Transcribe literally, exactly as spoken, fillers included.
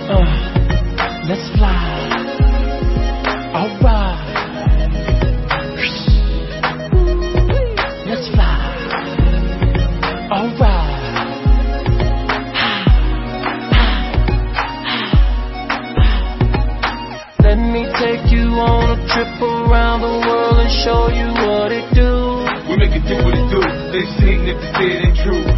Uh, let's fly. Alright. Let's fly. Alright. Let me take you on a trip around the world and show you what it do. We make it do what it do. They sing if it's dead and true.